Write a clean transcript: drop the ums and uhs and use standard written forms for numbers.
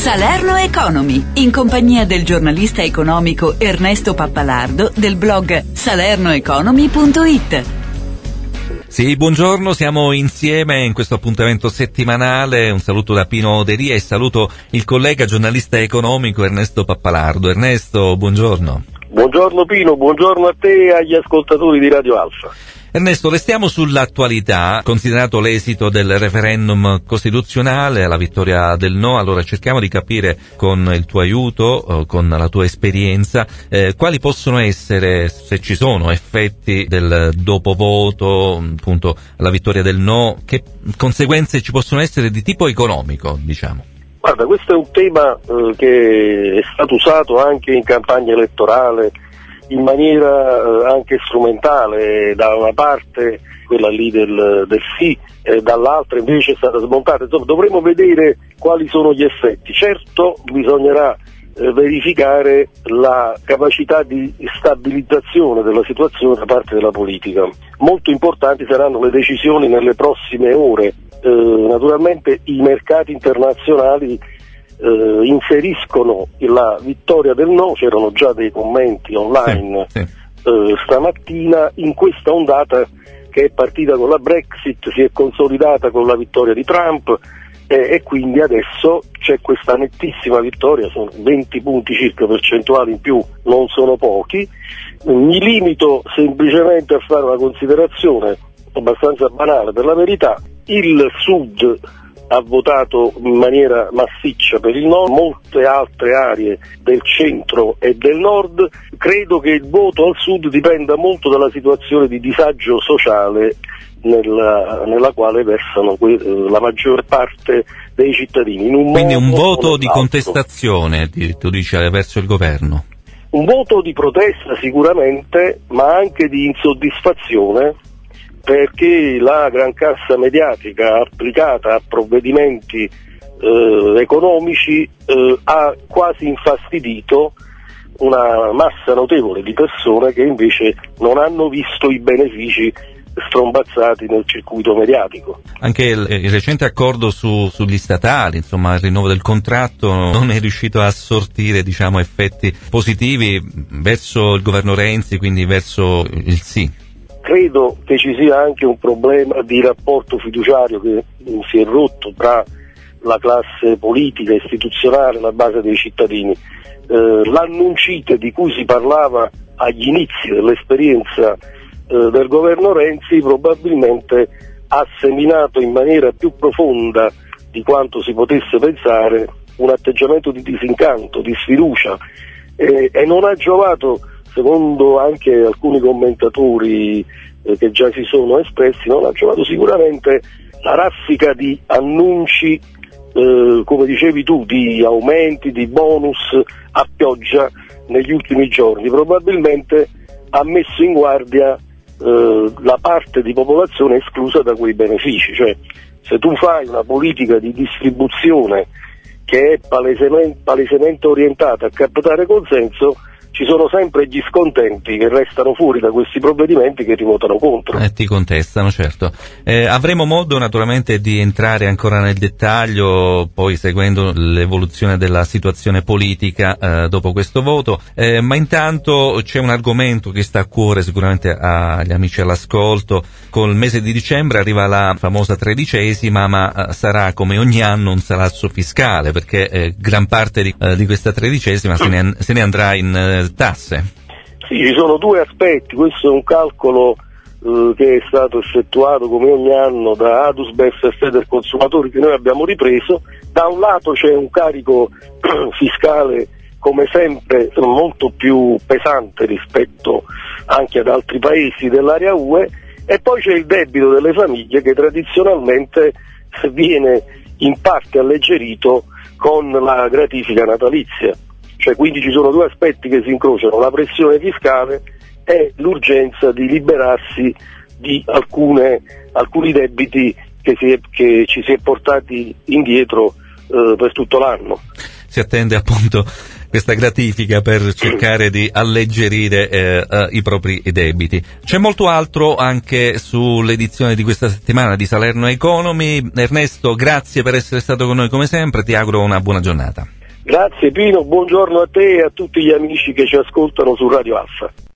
Salerno Economy, in compagnia del giornalista economico Ernesto Pappalardo del blog salernoeconomy.it. Sì, buongiorno, siamo insieme in questo appuntamento settimanale. Un saluto da Pino Oderia e saluto il collega giornalista economico Ernesto Pappalardo. Ernesto, buongiorno. Buongiorno Pino, buongiorno a te e agli ascoltatori di Radio Alfa. Ernesto, restiamo sull'attualità, considerato l'esito del referendum costituzionale, la vittoria del no. Allora cerchiamo di capire con il tuo aiuto, con la tua esperienza, quali possono essere, se ci sono, effetti del dopovoto, appunto la vittoria del no, che conseguenze ci possono essere di tipo economico, diciamo. Guarda, questo è un tema che è stato usato anche in campagna elettorale in maniera anche strumentale, da una parte quella lì del sì, dall'altra invece è stata smontata. Insomma, dovremo vedere quali sono gli effetti. Certo bisognerà verificare la capacità di stabilizzazione della situazione da parte della politica. Molto importanti saranno le decisioni nelle prossime ore. Naturalmente i mercati internazionali inseriscono la vittoria del no, c'erano già dei commenti online sì. Stamattina, in questa ondata che è partita con la Brexit, si è consolidata con la vittoria di Trump e quindi adesso c'è questa nettissima vittoria, sono 20 punti circa percentuali in più, non sono pochi. Mi limito semplicemente a fare una considerazione abbastanza banale per la verità: il Sud ha votato in maniera massiccia per il no, molte altre aree del centro e del nord. Credo che il voto al sud dipenda molto dalla situazione di disagio sociale nella quale versano la maggior parte dei cittadini. Quindi un voto di contestazione, tu dici, verso il governo? Un voto di protesta sicuramente, ma anche di insoddisfazione, perché la gran cassa mediatica applicata a provvedimenti economici ha quasi infastidito una massa notevole di persone che invece non hanno visto i benefici strombazzati nel circuito mediatico. Anche il recente accordo sugli statali, insomma il rinnovo del contratto, non è riuscito a sortire, diciamo, effetti positivi verso il governo Renzi, quindi verso il sì. Credo che ci sia anche un problema di rapporto fiduciario che si è rotto tra la classe politica, istituzionale e la base dei cittadini. L'annuncite di cui si parlava agli inizi dell'esperienza del governo Renzi probabilmente ha seminato in maniera più profonda di quanto si potesse pensare un atteggiamento di disincanto, di sfiducia, e non ha giovato, secondo anche alcuni commentatori che già si sono espressi, non ha giovato sicuramente la raffica di annunci, come dicevi tu, di aumenti, di bonus a pioggia negli ultimi giorni. Probabilmente ha messo in guardia la parte di popolazione esclusa da quei benefici. Cioè, se tu fai una politica di distribuzione che è palesemente orientata a captare consenso, ci sono sempre gli scontenti che restano fuori da questi provvedimenti, che ti votano contro. Ti contestano, certo. Avremo modo naturalmente di entrare ancora nel dettaglio, poi seguendo l'evoluzione della situazione politica dopo questo voto, ma intanto c'è un argomento che sta a cuore sicuramente agli amici all'ascolto. Col mese di dicembre arriva la famosa 13ª, ma sarà come ogni anno un salasso fiscale, perché gran parte di questa 13ª se ne andrà in tasse. Sì, ci sono due aspetti. Questo è un calcolo che è stato effettuato come ogni anno da Adusbef e Federconsumatori, che noi abbiamo ripreso. Da un lato c'è un carico fiscale come sempre molto più pesante rispetto anche ad altri paesi dell'area UE, e poi c'è il debito delle famiglie che tradizionalmente viene in parte alleggerito con la gratifica natalizia. Cioè, quindi ci sono due aspetti che si incrociano: la pressione fiscale e l'urgenza di liberarsi di alcuni debiti che ci si è portati indietro per tutto l'anno. Si attende appunto questa gratifica per cercare di alleggerire i propri debiti. C'è molto altro anche sull'edizione di questa settimana di Salerno Economy. Ernesto, grazie per essere stato con noi come sempre, ti auguro una buona giornata. Grazie Pino, buongiorno a te e a tutti gli amici che ci ascoltano su Radio Alfa.